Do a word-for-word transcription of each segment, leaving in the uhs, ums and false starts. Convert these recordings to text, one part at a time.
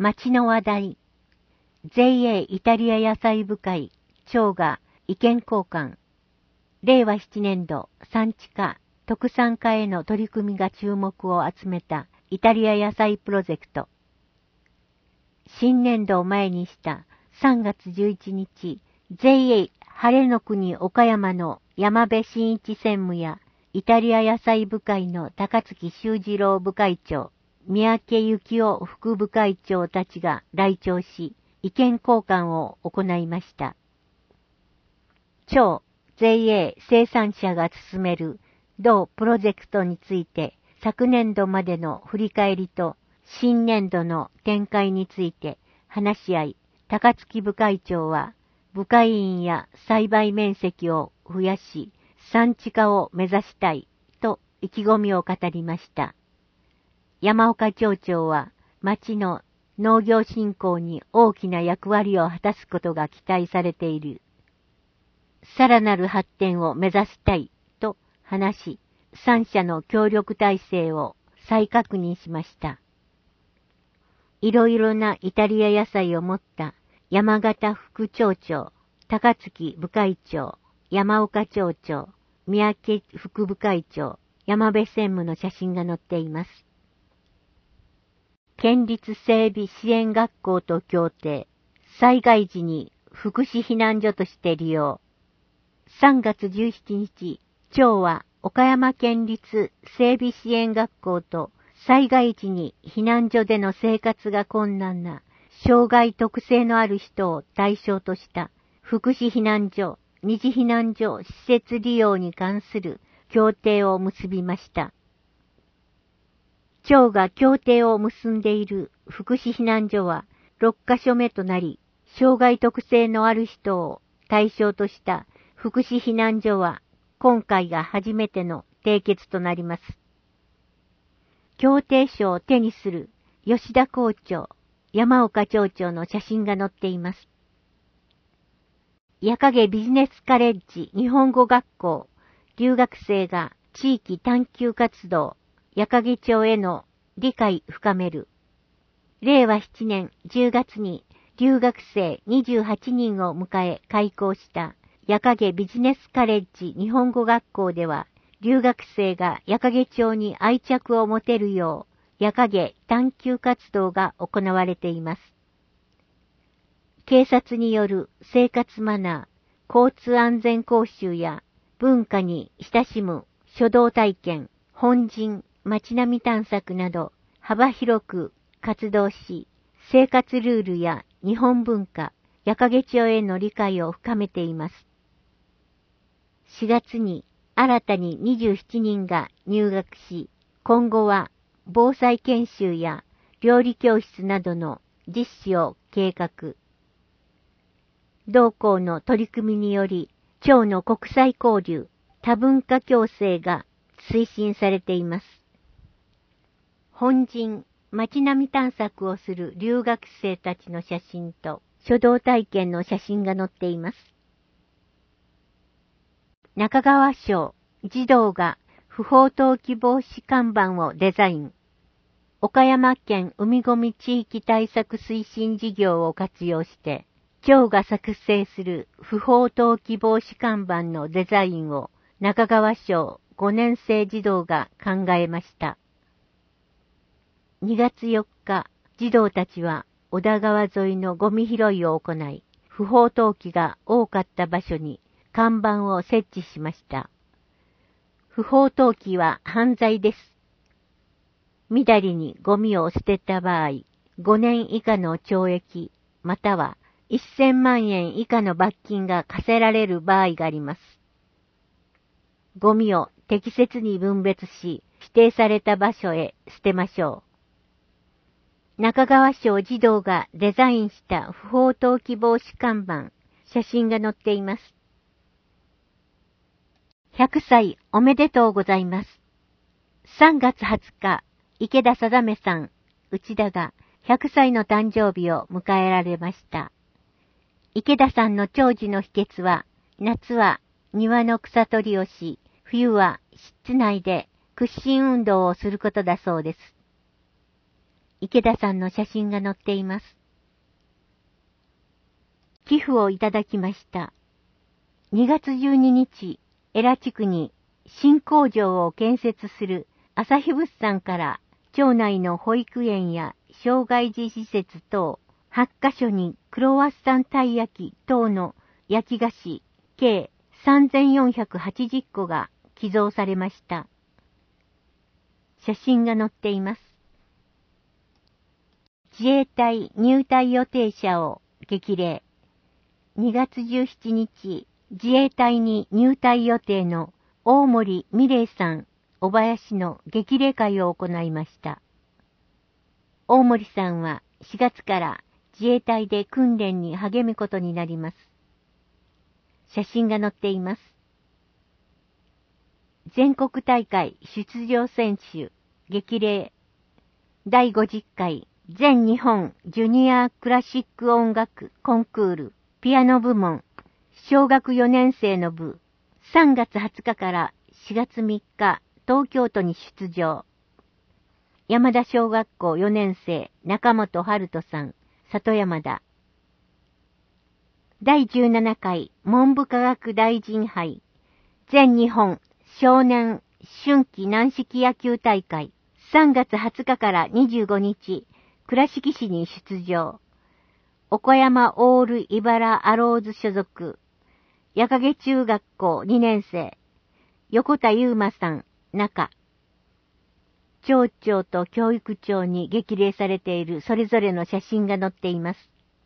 町の話題。ゼーエー イタリア野菜部会長が意見交換。れいわななねん度産地化、特産化への取り組みが注目を集めたイタリア野菜プロジェクト。新年度を前にしたさんがつじゅういちにち、ゼーエー 晴れの国岡山の山部真一専務やイタリア野菜部会の高槻修次郎部会長、三宅幸夫副部会長たちが来庁し、意見交換を行いました。超 ゼーエー 生産者が進める同プロジェクトについて昨年度までの振り返りと新年度の展開について話し合い、高槻部会長は部会員や栽培面積を増やし、産地化を目指したいと意気込みを語りました。山岡町長は町の農業振興に大きな役割を果たすことが期待されている。さらなる発展を目指したいと話し、三者の協力体制を再確認しました。いろいろなイタリア野菜を持った山形副町長、高槻部会長、山岡町長、三宅副部会長、山部専務の写真が載っています。県立整備支援学校と協定、災害時に福祉避難所として利用。さんがつじゅうしちにち、町は岡山県立整備支援学校と災害時に避難所での生活が困難な障害特性のある人を対象とした福祉避難所、二次避難所施設利用に関する協定を結びました。町が協定を結んでいる福祉避難所はろっかしょめとなり、障害特性のある人を対象とした福祉避難所は今回が初めての締結となります。協定書を手にする吉田校長、山岡町長の写真が載っています。矢影ビジネスカレッジ日本語学校、留学生が地域探求活動、矢影町への理解深める。れいわななねんじゅうがつに留学生にじゅうはちにんを迎え開校した矢影ビジネスカレッジ日本語学校では、留学生が矢影町に愛着を持てるよう、矢影探求活動が行われています。警察による生活マナー、交通安全講習や文化に親しむ書道体験、本陣、街並み探索など幅広く活動し、生活ルールや日本文化、矢影町への理解を深めています。しがつに新たににじゅうななにんが入学し、今後は防災研修や料理教室などの実施を計画。同校の取り組みにより、町の国際交流、多文化共生が推進されています。本陣、街並み探索をする留学生たちの写真と書道体験の写真が載っています。中川省、児童が不法投棄防止看板をデザイン。岡山県海ごみ地域対策推進事業を活用して、町が作成する不法投棄防止看板のデザインを中川省ごねん生児童が考えました。にがつよっか、児童たちは小田川沿いのゴミ拾いを行い、不法投棄が多かった場所に看板を設置しました。不法投棄は犯罪です。みだりにゴミを捨てた場合、ごねん以下の懲役、またはせんまんえん以下の罰金が課せられる場合があります。ゴミを適切に分別し、指定された場所へ捨てましょう。中川省児童がデザインした不法投棄防止看板、写真が載っています。ひゃくさいおめでとうございます。さんがつはつか、池田定さん、内田がひゃくさいの誕生日を迎えられました。池田さんの長寿の秘訣は、夏は庭の草取りをし、冬は室内で屈伸運動をすることだそうです。 池田さんの写真が載っています。寄付をいただきました。にがつじゅうににち、江良地区に新工場を建設する朝日物産から町内の保育園や障害児施設等はちカ所にクロワッサンたい焼き等の焼き菓子計さんぜんよんひゃくはちじゅっこが寄贈されました。写真が載っています。自衛隊入隊予定者を激励。にがつじゅうしちにち、自衛隊に入隊予定の大森美玲さん、小林の激励会を行いました。大森さんはしがつから自衛隊で訓練に励むことになります。写真が載っています。全国大会出場選手、激励。だいごじゅっかい全日本ジュニアクラシック音楽コンクールピアノ部門小学よねん生の部さんがつはつかからしがつみっか東京都に出場。山田小学校よねん生中本春人さん、里山田。だいじゅうななかい文部科学大臣杯全日本少年春季軟式野球大会さんがつはつかからにじゅうごにち倉敷市に出場。岡山オール茨アローズ所属矢影中学校にねん生横田優馬さん、中。町長と教育長に激励されているそれぞれの写真が載っています。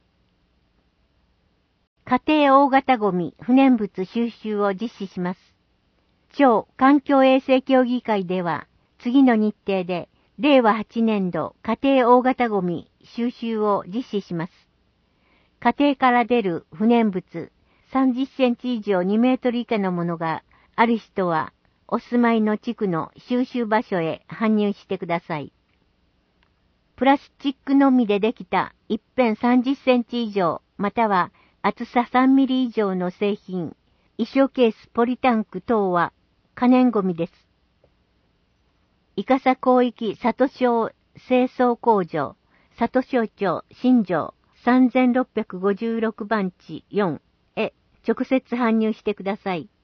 家庭大型ゴミ不燃物収集を実施します。町環境衛生協議会では次の日程でれいわはちねんど家庭大型ゴミ収集を実施します。家庭から出る不燃物さんじゅっセンチ以上にメートル以下のものがある人はお住まいの地区の収集場所へ搬入してください。プラスチックのみでできた一辺さんじゅっセンチ以上または厚ささんミリ以上の製品、衣装ケースポリタンク等は可燃ゴミです。伊笠広域里小清掃工場、里小町新庄さんぜんろっぴゃくごじゅうろくばんちよんへ直接搬入してください。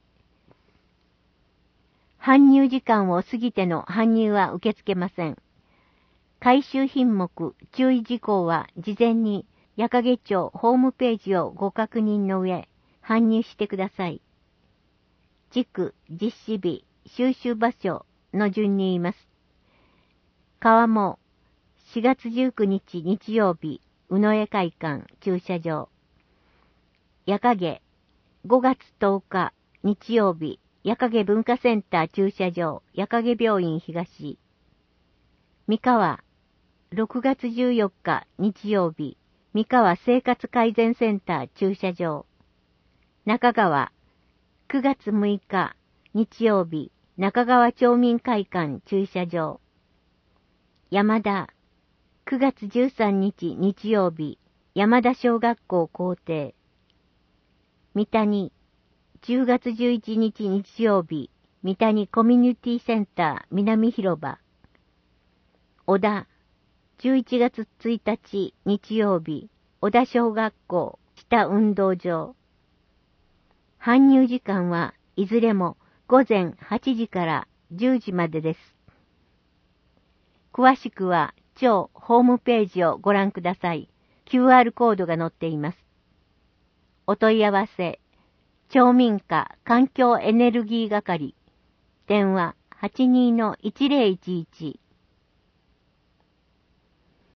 搬入時間を過ぎての搬入は受け付けません。回収品目、注意事項は事前に矢影町ホームページをご確認の上、搬入してください。地区、実施日、収集場所の順に言います。川もしがつじゅうくにち日曜日、宇野江会館駐車場。矢影、ごがつとおか日曜日、矢影文化センター駐車場、矢影病院東。三河、ろくがつじゅうよっか日曜日、三河生活改善センター駐車場。中川、くがつむいか日曜日、中川町民会館駐車場。山田、くがつじゅうさんにち日曜日、山田小学校校庭。三谷、じゅうがつじゅういちにち日曜日、三谷コミュニティセンター南広場。小田、じゅういちがつついたち日曜日、小田小学校下運動場。搬入時間はいずれもごぜんはちじからじゅうじまでです。詳しくは町ホームページをご覧ください。キューアール コードが載っています。お問い合わせ、町民課環境エネルギー係、電話 はちにーのいちぜろいちいち